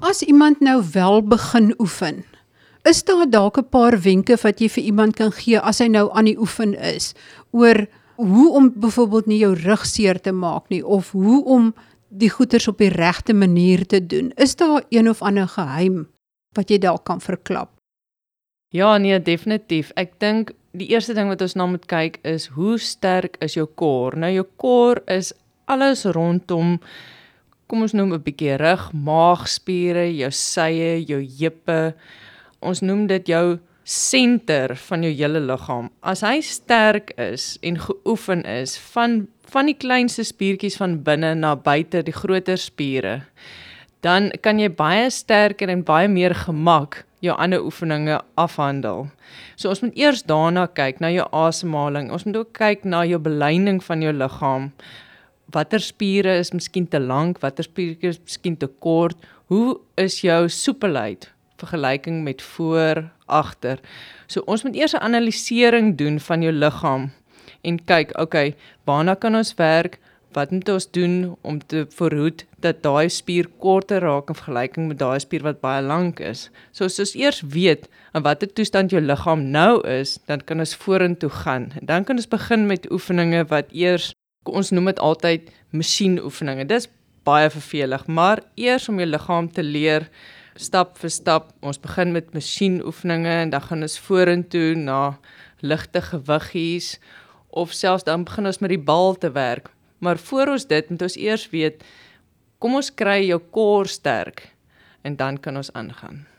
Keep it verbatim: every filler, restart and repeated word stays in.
As iemand nou wel begin oefen, is daar dalk 'n paar wenke wat jy vir iemand kan gee as hy nou aan die oefen is, oor hoe om byvoorbeeld nie jou rug seer te maak nie, of hoe om die goeters op die regte manier te doen? Is daar een of ander geheim wat jy dalk kan verklap? Ja, nee, definitief. Ek dink die eerste ding wat ons na moet kyk is, hoe sterk is jou core? Nou, jou core is alles rondom, kom ons noem 'n bietjie rug, maagspiere, jou sye, jou heupe. Ons noem dit jou senter van jou hele liggaam. As hy sterk is en geoefen is, van, van die kleinste spiertjies van binne na buite, die groter spiere, dan kan jy baie sterker en baie meer gemak jou ander oefeninge afhandel. So ons moet eers daarna kyk, na jou asemhaling. Ons moet ook kyk na jou beleining van jou liggaam. Watter spiere is miskien te lank, watter spiere is miskien te kort. Hoe is jou soepelheid vergelyking met voor, agter? So ons moet eers 'n analisering doen van jou liggaam en kyk, okay, waarna kan ons werk? Wat moet ons doen om te verhoed dat daai spier korter raak in vergelyking met daai spier wat baie lank is? So as ons eers weet in watter toestand jou liggaam nou is, dan kan ons vorentoe gaan. En dan kan ons begin met oefeninge wat eers, ons noem dit altyd masjieoefeninge. Dis baie vervelig, maar eers om jou liggaam te leer, stap vir stap, ons begin met masjieoefeninge en dan gaan ons vorentoe na ligte gewiggies, of selfs dan begin ons met die bal te werk. Maar voor ons dit, moet ons eers weet, kom ons kry jou core sterk, en dan kan ons aangaan.